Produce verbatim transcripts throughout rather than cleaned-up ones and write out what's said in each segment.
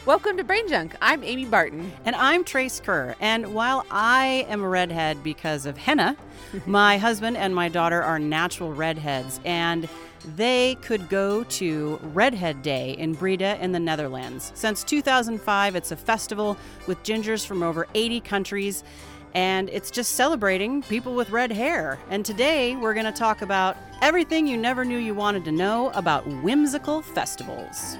Welcome to Brain Junk. I'm Amy Barton. And I'm Trace Kerr. And while I am a redhead because of henna, my husband and my daughter are natural redheads. And they could go to Redhead Day in Breda in the Netherlands. Since two thousand five, it's a festival with gingers from over eighty countries. And it's just celebrating people with red hair. And today we're going to talk about everything you never knew you wanted to know about whimsical festivals.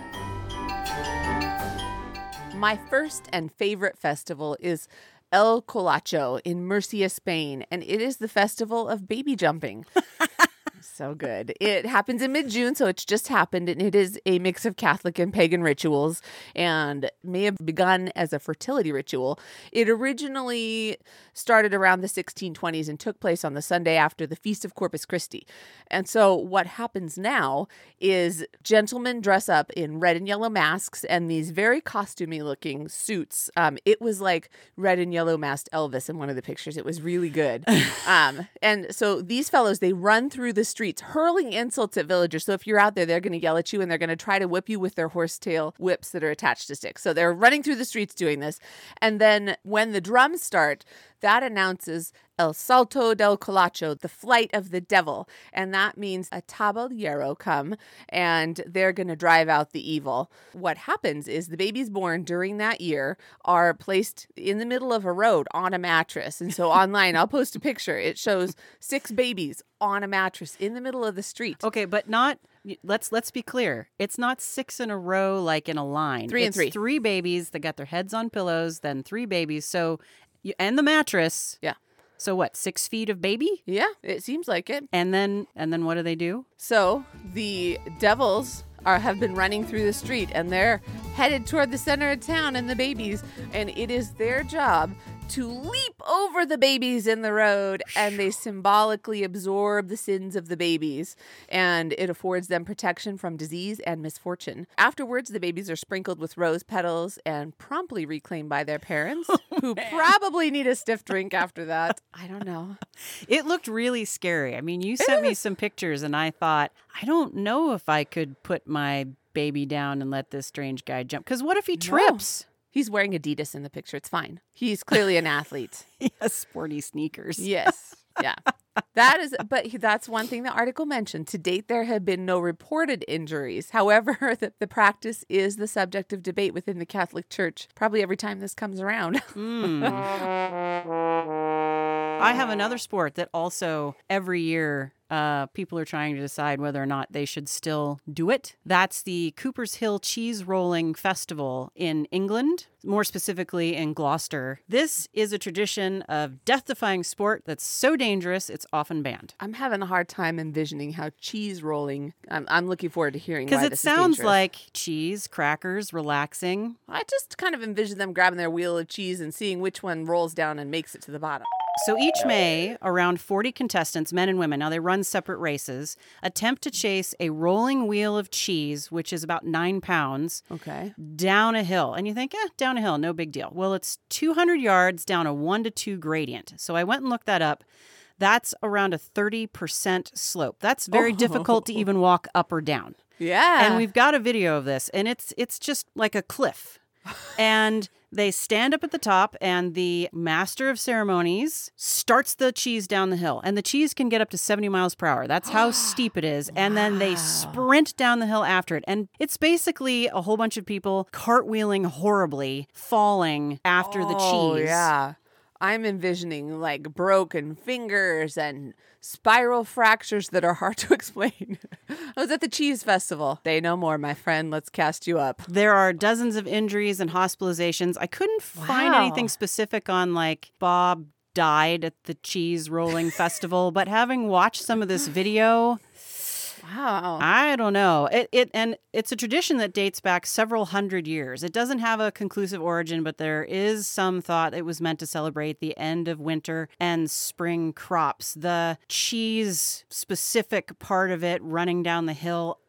My first and favorite festival is El Colacho in Murcia, Spain, and it is the festival of baby jumping. So good. It happens in mid-June, so it's just happened, and it is a mix of Catholic and pagan rituals and may have begun as a fertility ritual. It originally started around the sixteen twenties and took place on the Sunday after the Feast of Corpus Christi. And so what happens now is gentlemen dress up in red and yellow masks and these very costumey looking suits. Um, it was like red and yellow masked Elvis in one of the pictures. It was really good. um, and so these fellows, they run through the streets hurling insults at villagers. So if you're out there, they're going to yell at you and they're going to try to whip you with their horsetail whips that are attached to sticks. So they're running through the streets doing this. And then when the drums start, that announces El Salto del Colacho, the flight of the devil. And that means a taballero come and they're going to drive out the evil. What happens is the babies born during that year are placed in the middle of a road on a mattress. And so online, I'll post a picture. It shows six babies on a mattress in the middle of the street. Okay, but not... Let's let's be clear. It's not six in a row like in a line. Three it's and three. Three babies that got their heads on pillows, then three babies. So, you, and the mattress. Yeah. So what? Six feet of baby? Yeah, it seems like it. And then and then what do they do? So the devils are have been running through the street and they're headed toward the center of town and the babies, and it is their job to leap over the babies in the road, and they symbolically absorb the sins of the babies, and it affords them protection from disease and misfortune. Afterwards, the babies are sprinkled with rose petals and promptly reclaimed by their parents, oh, who man. probably need a stiff drink after that. I don't know. It looked really scary. I mean, you sent me some pictures, and I thought, I don't know if I could put my baby down and let this strange guy jump. Because what if he trips? No. He's wearing Adidas in the picture. It's fine. He's clearly an athlete. He has sporty sneakers. Yes. Yeah. That is, but that's one thing the article mentioned. To date, there have been no reported injuries. However, the, the practice is the subject of debate within the Catholic Church, probably every time this comes around. mm. I have another sport that also every year uh, people are trying to decide whether or not they should still do it. That's the Cooper's Hill Cheese Rolling Festival in England, more specifically in Gloucester. This is a tradition of death-defying sport that's so dangerous it's often banned. I'm having a hard time envisioning how cheese rolling, I'm, I'm looking forward to hearing why Because it this sounds is dangerous. like cheese, crackers, relaxing. I just kind of envision them grabbing their wheel of cheese and seeing which one rolls down and makes it to the bottom. So each May, around forty contestants, men and women, now they run separate races, attempt to chase a rolling wheel of cheese, which is about nine pounds, okay, down a hill. And you think, eh, down a hill, no big deal. Well, it's two hundred yards down a one to two gradient. So I went and looked that up. That's around a thirty percent slope. That's very oh. difficult to even walk up or down. Yeah. And we've got a video of this, and it's it's just like a cliff. And they stand up at the top, and the master of ceremonies starts the cheese down the hill. And the cheese can get up to seventy miles per hour. That's how steep it is. And wow. then they sprint down the hill after it. And it's basically a whole bunch of people cartwheeling horribly, falling after oh, the cheese. Yeah. I'm envisioning like broken fingers and spiral fractures that are hard to explain. I was at the cheese festival. Say no more, my friend. Let's cast you up. There are dozens of injuries and hospitalizations. I couldn't find wow. anything specific on like Bob died at the cheese rolling festival, but having watched some of this video, wow, I don't know. It it and it's a tradition that dates back several hundred years. It doesn't have a conclusive origin, but there is some thought it was meant to celebrate the end of winter and spring crops. The cheese specific part of it running down the hill, I,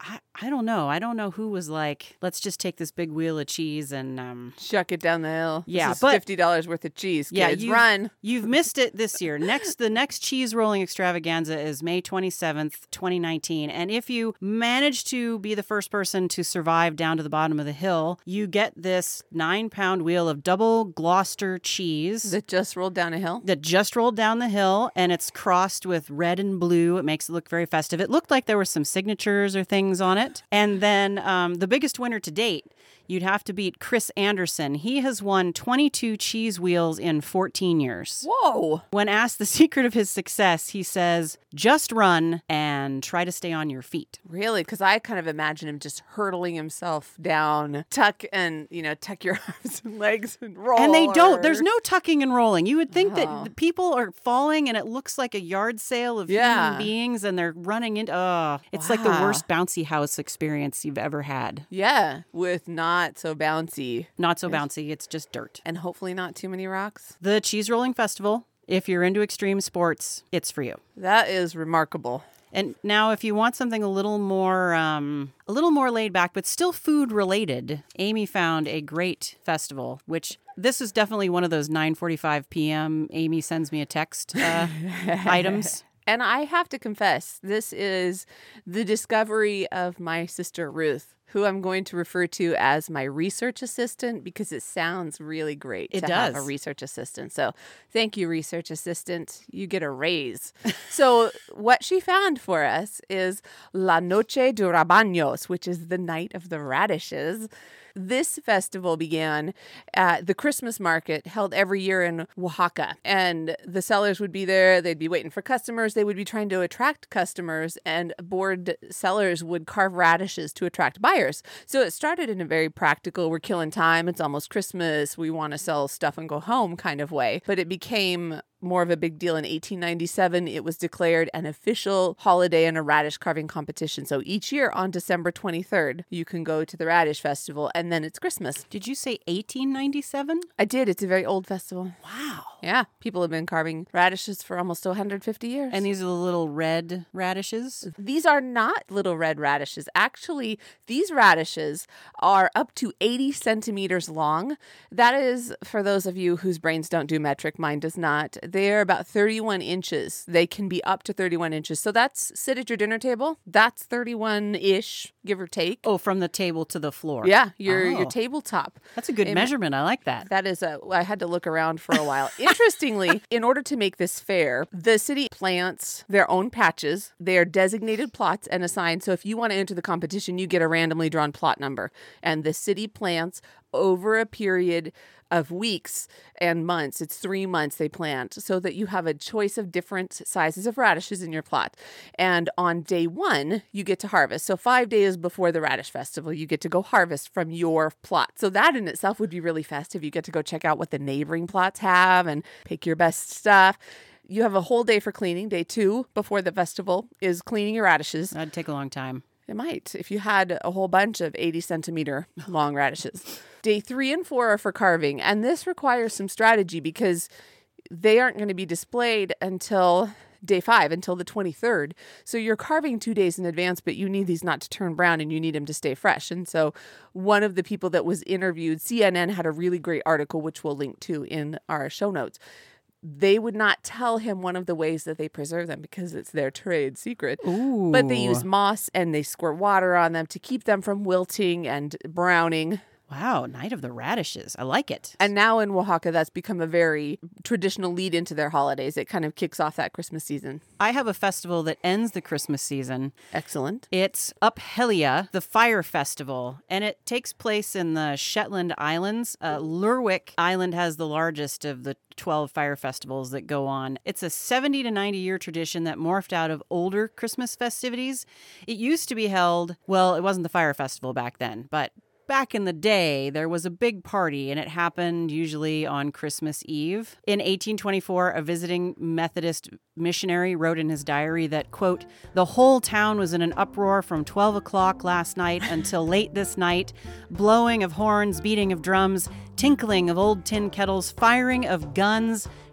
I don't know. I don't know who was like, let's just take this big wheel of cheese and um, Shuck it down the hill. Yeah, this is but fifty dollars worth of cheese. yeah, Kids, you've, run. You've missed it this year. Next, the next cheese rolling extravaganza is May twenty-seventh, twenty nineteen. And if you manage to be the first person to survive down to the bottom of the hill, you get this nine pound wheel of double Gloucester cheese That just rolled down a hill. that just rolled down the hill, and it's crossed with red and blue. It makes it look very festive. It looked like there were some signatures or things on it. And then um, the biggest winner to date, you'd have to beat Chris Anderson. He has won twenty-two cheese wheels in fourteen years. Whoa. When asked the secret of his success, he says, just run and try to stay on your feet. Really? Because I kind of imagine him just hurtling himself down, tuck and, you know, tuck your arms and legs and roll. And they don't. or- There's no tucking and rolling. You would think Oh. that the people are falling and it looks like a yard sale of Yeah. human beings and they're running into, oh, it's like the Wow. worst bouncy house experience you've ever had. Yeah, with not so bouncy Not so bouncy. It's just dirt. and hopefully not too many rocks. The Cheese Rolling Festival, if you're into extreme sports, it's for you. That is remarkable. And now, if you want something a little more, um, a little more laid back, but still food related, Amy found a great festival. Which this is definitely one of those nine forty-five p.m. Amy sends me a text uh, items. And I have to confess, this is the discovery of my sister Ruth, who I'm going to refer to as my research assistant because it sounds really great It to have a does. research assistant. So thank you, research assistant. You get a raise. So what she found for us is La Noche de Rabaños, which is the night of the radishes. This festival began at the Christmas market held every year in Oaxaca. And the sellers would be there. They'd be waiting for customers. They would be trying to attract customers, and bored sellers would carve radishes to attract buyers. So it started in a very practical, we're killing time. It's almost Christmas. We want to sell stuff and go home kind of way. But it became more of a big deal in eighteen ninety-seven. It was declared an official holiday and a radish carving competition. So each year on December twenty-third, you can go to the Radish Festival, and then it's Christmas. Did you say eighteen ninety-seven? I did. It's a very old festival. Wow. Yeah. People have been carving radishes for almost one hundred fifty years. And these are the little red radishes? These are not little red radishes. Actually, these radishes are up to eighty centimeters long. That is, for those of you whose brains don't do metric, mine does not. They're about thirty-one inches. They can be up to thirty-one inches. So that's, sit at your dinner table. That's thirty-one-ish, give or take. Oh, from the table to the floor. Yeah, your your Oh. tabletop. That's a good Im- measurement. I like that. That is a, I had to look around for a while. Interestingly, in order to make this fair, the city plants their own patches. They are designated plots and assigned. So if you want to enter the competition, you get a randomly drawn plot number. And the city plants over a period of weeks and months. It's three months they plant so that you have a choice of different sizes of radishes in your plot. And on day one, you get to harvest. So five days before the Radish Festival, you get to go harvest from your plot. So that in itself would be really festive. You get to go check out what the neighboring plots have and pick your best stuff. You have a whole day for cleaning. Day two before the festival is cleaning your radishes. That'd take a long time. It might if you had a whole bunch of eighty centimeter long radishes. Day three and four are for carving. And this requires some strategy because they aren't going to be displayed until day five, until the twenty-third. So you're carving two days in advance, but you need these not to turn brown and you need them to stay fresh. And so one of the people that was interviewed, C N N had a really great article, which we'll link to in our show notes. They would not tell him one of the ways that they preserve them because it's their trade secret. Ooh. But they use moss and they squirt water on them to keep them from wilting and browning. Wow, Night of the Radishes. I like it. And now in Oaxaca, that's become a very traditional lead into their holidays. It kind of kicks off that Christmas season. I have a festival that ends the Christmas season. Excellent. It's Uphelia, the Fire Festival, and it takes place in the Shetland Islands. Uh, Lerwick Island has the largest of the twelve fire festivals that go on. It's a seventy to ninety year tradition that morphed out of older Christmas festivities. It used to be held, well, it wasn't the Fire Festival back then, but back in the day, there was a big party, and it happened usually on Christmas Eve. In eighteen twenty-four, a visiting Methodist missionary wrote in his diary that, quote, "The whole town was in an uproar from twelve o'clock last night until late this night. Blowing of horns, beating of drums, tinkling of old tin kettles, firing of guns,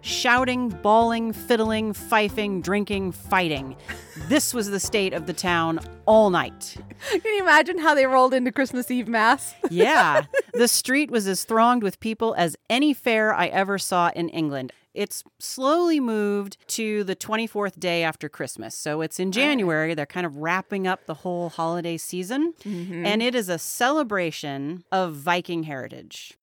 shouting, bawling, fiddling, fifing, drinking, fighting. This was the state of the town all night. Can you imagine how they rolled into Christmas Eve Mass? Yeah. The street was as thronged with people as any fair I ever saw in England. It's slowly moved to the twenty-fourth day after Christmas. So it's in January. They're kind of wrapping up the whole holiday season. Mm-hmm. And it is a celebration of Viking heritage.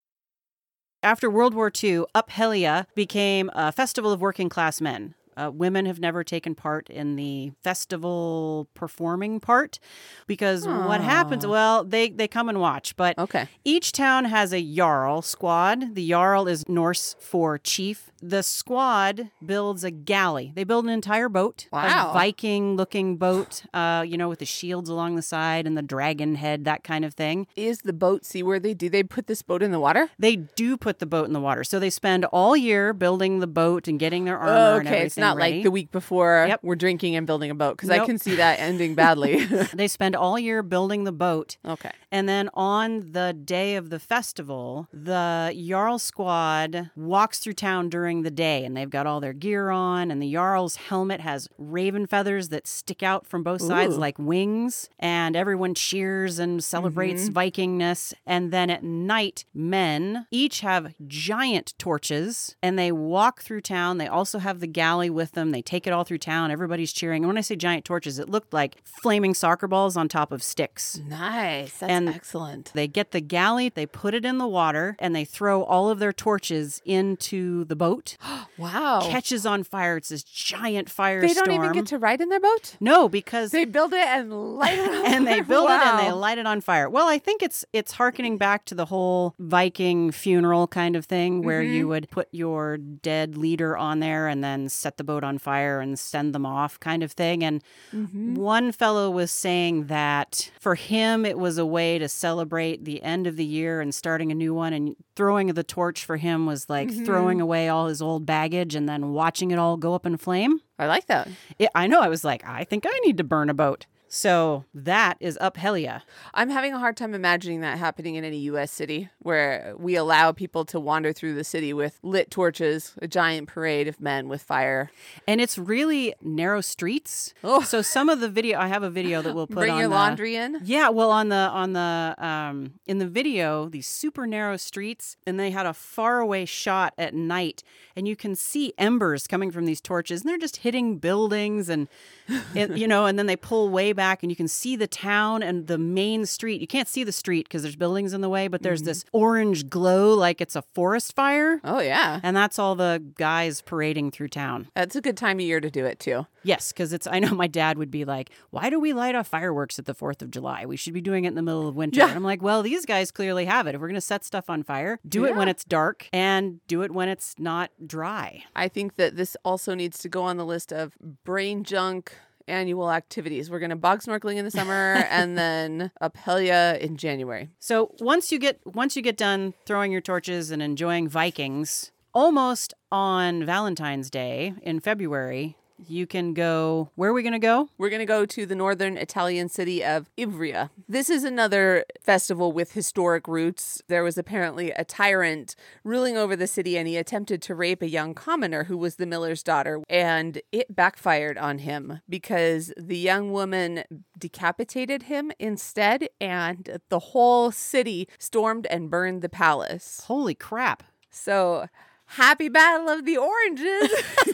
After World War Two, Uphellia became a festival of working class men. Uh, women have never taken part in the festival performing part because Aww. What happens, well, they, they come and watch. But okay. Each town has a Jarl squad. The Jarl is Norse for chief. The squad builds a galley. They build an entire boat, wow. a Viking-looking boat, uh, you know, with the shields along the side and the dragon head, that kind of thing. Is the boat seaworthy? Do they put this boat in the water? They do put the boat in the water. So they spend all year building the boat and getting their armor oh, okay. and everything It's not ready. Like the week before yep. we're drinking and building a boat because nope. I can see that ending badly. They spend all year building the boat. Okay. And then on the day of the festival, the Jarl squad walks through town during the day and they've got all their gear on and the Jarl's helmet has raven feathers that stick out from both sides Ooh. Like wings and everyone cheers and celebrates mm-hmm. Vikingness. And then at night, men each have giant torches and they walk through town. They also have the galley with them. They take it all through town. Everybody's cheering. And when I say giant torches, it looked like flaming soccer balls on top of sticks. Nice. That's and excellent. They get the galley, they put it in the water, and they throw all of their torches into the boat. Wow. Catches on fire. It's this giant firestorm. They don't even get to ride in their boat? No, because they build it and light it on And they build wow. it and they light it on fire. Well, I think it's it's hearkening back to the whole Viking funeral kind of thing where mm-hmm. you would put your dead leader on there and then set the boat on fire and send them off kind of thing. And mm-hmm. one fellow was saying that for him, it was a way to celebrate the end of the year and starting a new one. And throwing the torch for him was like mm-hmm. throwing away all his old baggage and then watching it all go up in flame. I like that. It, I know. I was like, I think I need to burn a boat. So that is Uphellia. I'm having a hard time imagining that happening in any U S city where we allow people to wander through the city with lit torches, a giant parade of men with fire. And it's really narrow streets. Oh. So some of the video, I have a video that we'll put Bring on your the, laundry in? Yeah, well on the, on the, um, in the video, these super narrow streets, and they had a faraway shot at night, and you can see embers coming from these torches, and they're just hitting buildings and, it, you know, and then they pull way back and you can see the town and the main street. You can't see the street because there's buildings in the way, but there's mm-hmm. this orange glow like it's a forest fire. Oh, yeah. And that's all the guys parading through town. That's a good time of year to do it, too. Yes, because it's. I know my dad would be like, why do we light off fireworks at the fourth of July? We should be doing it in the middle of winter. Yeah. And I'm like, well, these guys clearly have it. If we're going to set stuff on fire, do yeah. it when it's dark and do it when it's not dry. I think that this also needs to go on the list of brain junk annual activities. We're going to bog snorkeling in the summer and then Uphellia in January. So once you get once you get done throwing your torches and enjoying Vikings, almost on Valentine's Day in February, you can go. Where are we going to go? We're going to go to the northern Italian city of Ivrea. This is another festival with historic roots. There was apparently a tyrant ruling over the city, and he attempted to rape a young commoner who was the miller's daughter. And it backfired on him because the young woman decapitated him instead, and the whole city stormed and burned the palace. Holy crap. So, happy Battle of the Oranges.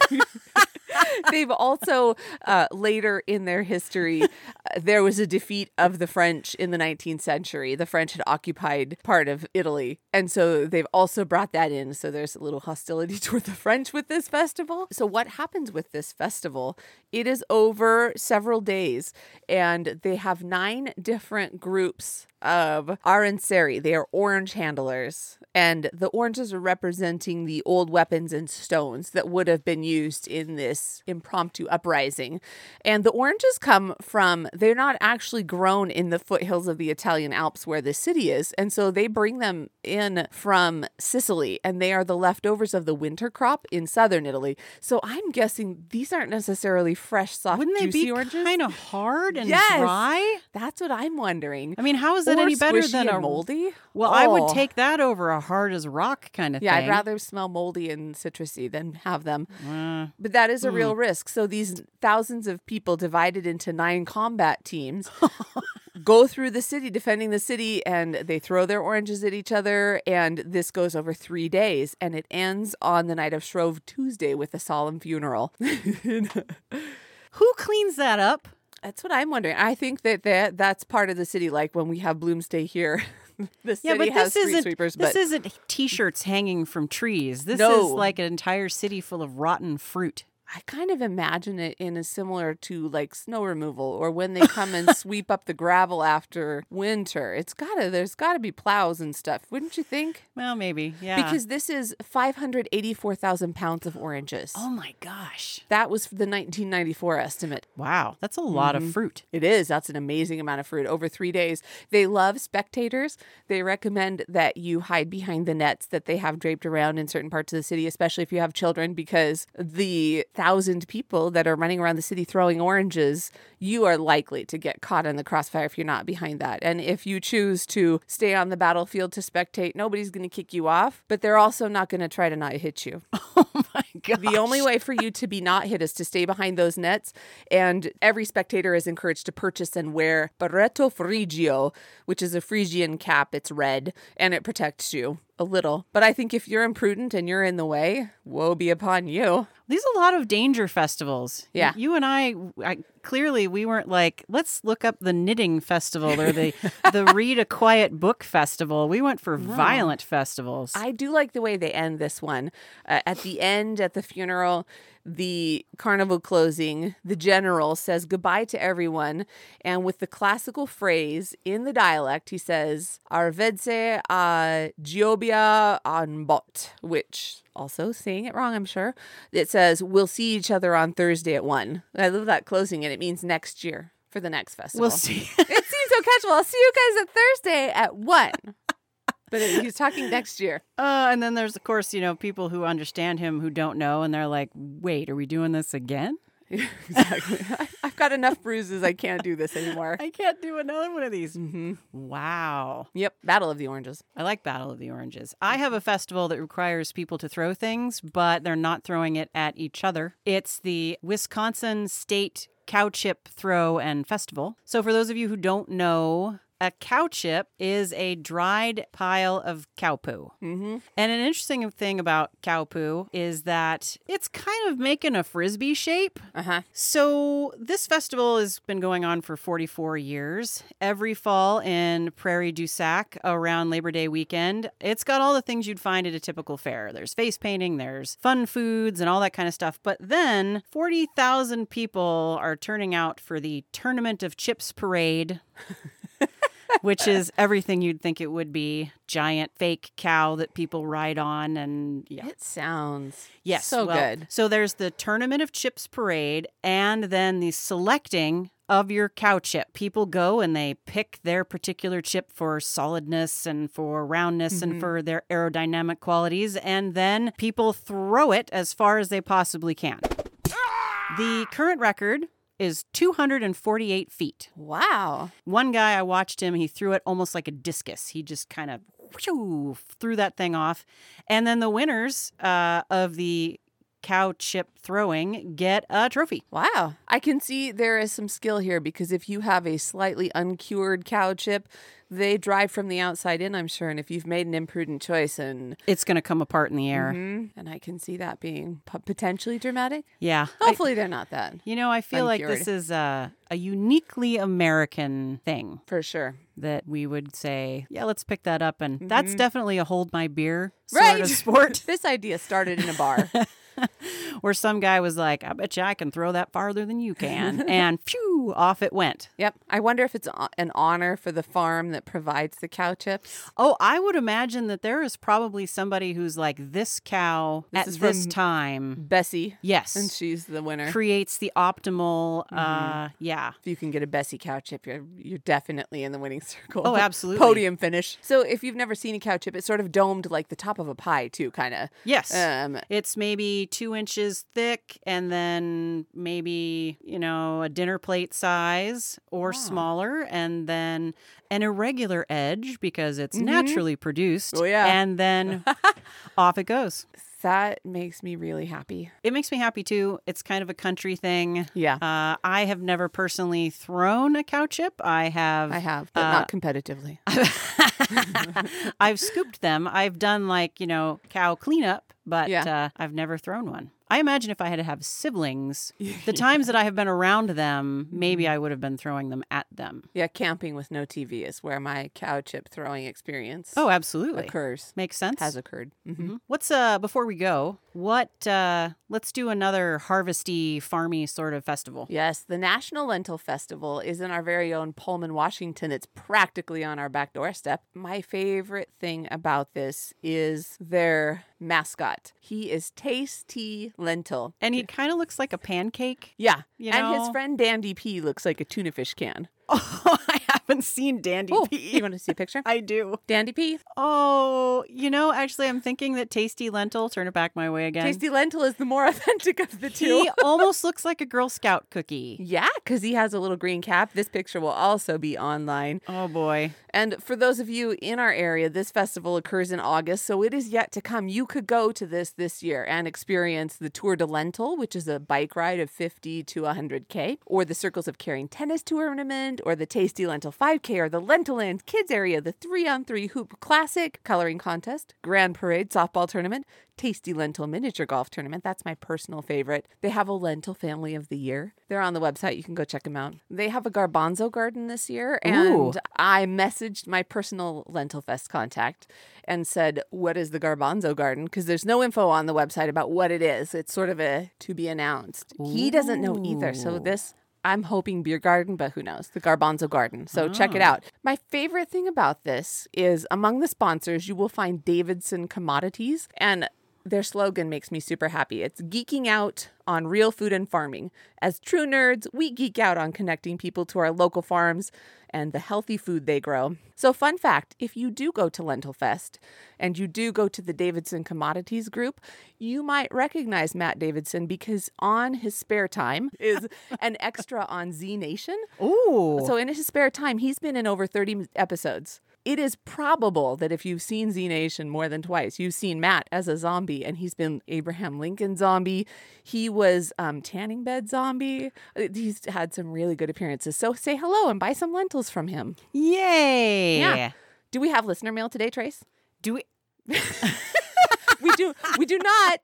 They've also, uh, later in their history, uh, there was a defeat of the French in the nineteenth century. The French had occupied part of Italy. And so they've also brought that in. So there's a little hostility toward the French with this festival. So what happens with this festival? It is over several days, and they have nine different groups of Aranceri. They are orange handlers, and the oranges are representing the old weapons and stones that would have been used in this impromptu uprising. And the oranges come from, they're not actually grown in the foothills of the Italian Alps where the city is, and so they bring them in from Sicily, and they are the leftovers of the winter crop in southern Italy. So I'm guessing these aren't necessarily fresh, soft, Wouldn't they juicy be oranges. Kind of hard and yes, dry? That's what I'm wondering. I mean, how is it it any More better squishy than and a moldy? Well, I would Oh. take that over a hard as rock kind of Yeah, thing. I'd rather smell moldy and citrusy than have them. Uh, But that is a Hmm. real risk. So these thousands of people divided into nine combat teams go through the city, defending the city, and they throw their oranges at each other. And this goes over three days. And it ends on the night of Shrove Tuesday with a solemn funeral. who cleans that up? That's what I'm wondering. I think that, that that's part of the city, like when we have Bloomsday here. The city Yeah, but has this street isn't sweepers, this but isn't t-shirts hanging from trees. This No. is like an entire city full of rotten fruit. I kind of imagine it in a similar to like snow removal or when they come and sweep up the gravel after winter. It's gotta, there's gotta be plows and stuff, wouldn't you think? Well, maybe. Yeah. Because this is five hundred eighty-four thousand pounds of oranges. oh my gosh. That was the nineteen ninety-four estimate. Wow, that's a lot Mm-hmm. of fruit. It is. That's an amazing amount of fruit over three days. They love spectators. They recommend that you hide behind the nets that they have draped around in certain parts of the city, especially if you have children, because the thousand people that are running around the city throwing oranges, you are likely to get caught in the crossfire if you're not behind that. And if you choose to stay on the battlefield to spectate, nobody's going to kick you off, but they're also not going to try to not hit you. Oh my god. The only way for you to be not hit is to stay behind those nets. And every spectator is encouraged to purchase and wear Barretto Frigio, which is a Phrygian cap. It's red and it protects you a little. But I think if you're imprudent and you're in the way, woe be upon you. These are a lot of danger festivals. Yeah. You and I, I clearly we weren't like, let's look up the knitting festival or the the read a quiet book festival. We went for violent festivals. I do like the way they end this one. Uh, at the end, at the funeral, the carnival closing, the general says goodbye to everyone. And with the classical phrase in the dialect, he says, Arvedse a Giobia an bot, which also saying it wrong, I'm sure. It says, we'll see each other on Thursday at one. I love that closing, and it means next year for the next festival. we'll see. It seems so casual. I'll see you guys at Thursday at one. But it, he's talking next year. Uh, and then there's, of course, you know, people who understand him who don't know, and they're like, wait, are we doing this again? Exactly. I, I've got enough bruises. I can't do this anymore. I can't do another one of these. Mm-hmm. Wow. Yep. Battle of the Oranges. I like Battle of the Oranges. I have a festival that requires people to throw things, but they're not throwing it at each other. It's the Wisconsin State Cow Chip Throw and Festival. So for those of you who don't know, a cow chip is a dried pile of cow poo. Mm-hmm. And an interesting thing about cow poo is that it's kind of making a frisbee shape. Uh-huh. So this festival has been going on for forty-four years. Every fall in Prairie du Sac around Labor Day weekend, it's got all the things you'd find at a typical fair. There's face painting, there's fun foods and all that kind of stuff. But then forty thousand people are turning out for the Tournament of Chips Parade. Which is everything you'd think it would be. Giant fake cow that people ride on. And yeah. It sounds Yes, so well, good. So there's the Tournament of Chips Parade and then the selecting of your cow chip. People go and they pick their particular chip for solidness and for roundness Mm-hmm. and for their aerodynamic qualities. And then people throw it as far as they possibly can. The current record is two hundred forty-eight feet. Wow. One guy, I watched him, he threw it almost like a discus. He just kind of whoosh, threw that thing off. And then the winners uh, of the cow chip throwing get a trophy. Wow. I can see there is some skill here because if you have a slightly uncured cow chip, they dry from the outside in, I'm sure. And if you've made an imprudent choice and It's going to come apart in the air. Mhm. and I can see that being p- potentially dramatic. Yeah. I- Hopefully they're not that, you know, I feel like Uncured. this is a, a uniquely American thing for sure. that we would say, yeah, let's pick that up. And that's definitely a hold my beer sort Right. of sport. This idea started in a bar. Where some guy was like, I bet you I can throw that farther than you can. And phew, off it went. Yep. I wonder if it's a- an honor for the farm that provides the cow chips. Oh, I would imagine that there is probably somebody who's like, this cow This at is this from- time, Bessie. yes, And she's the winner. creates the optimal, uh, yeah. If you can get a Bessie cow chip, you're you're definitely in the winning circle. Oh, absolutely. Podium finish. So if you've never seen a cow chip, it's sort of domed like the top of a pie too, kind of. Yes. Um, It's maybe two inches inches thick and then maybe, you know, a dinner plate size or Wow. smaller, and then an irregular edge because it's Mhm. naturally produced. Oh, yeah. And then off it goes. That makes me really happy. It makes me happy too. It's kind of a country thing. Yeah, Uh, I have never personally thrown a cow chip. I have. I have, but uh, not competitively. I've scooped them. I've done like, you know, cow cleanup, but Yeah. uh, I've never thrown one. I imagine if I had to have siblings, the times that I have been around them, maybe I would have been throwing them at them. Yeah, camping with no T V is where my cow chip throwing experience Oh, absolutely. occurs. Makes sense. Has occurred. Mm-hmm. Mhm. What's uh before we go? What uh let's do another harvesty, farmy sort of festival. Yes, the National Lentil Festival is in our very own Pullman, Washington. It's practically on our back doorstep. My favorite thing about this is their mascot. He is Tasty Lentil. And he kind of looks like a pancake. Yeah, You and his know? friend Dandy P looks like a tuna fish can. Oh, I haven't seen Dandy Oh, P. you want to see a picture? I do. Dandy P. Oh, you know, actually, I'm thinking that Tasty Lentil, turn it back my way again. Tasty Lentil is the more authentic of the two. He almost looks like a Girl Scout cookie. Yeah, because he has a little green cap. This picture will also be online. Oh, boy. And for those of you in our area, this festival occurs in August, so it is yet to come. You could go to this this year and experience the Tour de Lentil, which is a bike ride of fifty to one hundred K, or the Circles of Caring tennis tournament, or the Tasty Lentil five K, or the Lentilland Kids Area, the three on three Hoop Classic, coloring contest, Grand Parade softball tournament, Tasty Lentil miniature golf tournament. That's my personal favorite. They have a lentil family of the year. They're on the website. You can go check them out. They have a garbanzo garden this year, and Ooh. I messaged my personal Lentil Fest contact and said, what is the garbanzo garden? Because there's no info on the website about what it is. It's sort of a to be announced. He doesn't know either. So Ooh. this, I'm hoping beer garden, but who knows? The garbanzo garden. So check it Ah. out. My favorite thing about this is among the sponsors, you will find Davidson Commodities, and their slogan makes me super happy. It's geeking out on real food and farming. As true nerds, we geek out on connecting people to our local farms and the healthy food they grow. So fun fact, if you do go to Lentil Fest and you do go to the Davidson Commodities group, you might recognize Matt Davidson because on his spare time is an extra on Z Nation. Ooh. So in his spare time, he's been in over thirty episodes. It is probable that if you've seen Z Nation more than twice, you've seen Matt as a zombie, and he's been Abraham Lincoln zombie. He was um, tanning bed zombie. Uh, He's had some really good appearances. So say hello and buy some lentils from him. Yay. Yeah. Do we have listener mail today, Trace? Do we? We do. We do not.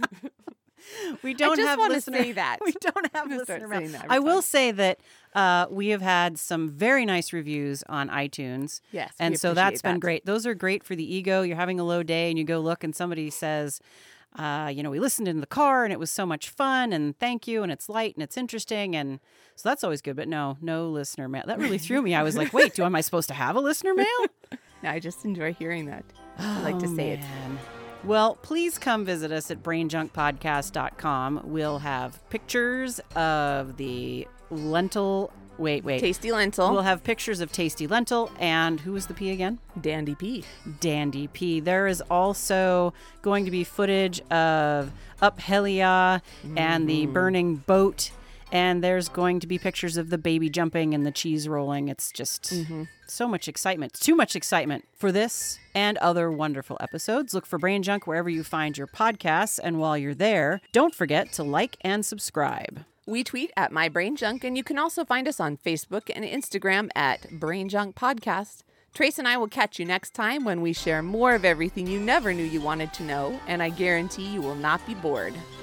We don't just have wanna listener. say that. We don't have I'm gonna start listener mail. saying that every I will time. say that uh, we have had some very nice reviews on iTunes. Yes, we And so that's appreciate been that. great. Those are great for the ego. You're having a low day and you go look and somebody says, uh, you know, we listened in the car and it was so much fun and thank you and it's light and it's interesting. And so that's always good. But no, no listener mail. That really threw me. I was like, wait, do am I supposed to have a listener mail? I just enjoy hearing that. I like to Oh, say it. man. Well, please come visit us at brain junk podcast dot com. We'll have pictures of the lentil. Wait, wait. Tasty lentil. We'll have pictures of Tasty Lentil and who was the P again? Dandy P. Dandy P. There is also going to be footage of Up Helia and the burning boat. And there's going to be pictures of the baby jumping and the cheese rolling. It's just so much excitement. Too much excitement for this and other wonderful episodes. Look for Brain Junk wherever you find your podcasts. And while you're there, don't forget to like and subscribe. We tweet at My Brain Junk, and you can also find us on Facebook and Instagram at Brain Junk Podcast. Trace and I will catch you next time when we share more of everything you never knew you wanted to know, and I guarantee you will not be bored.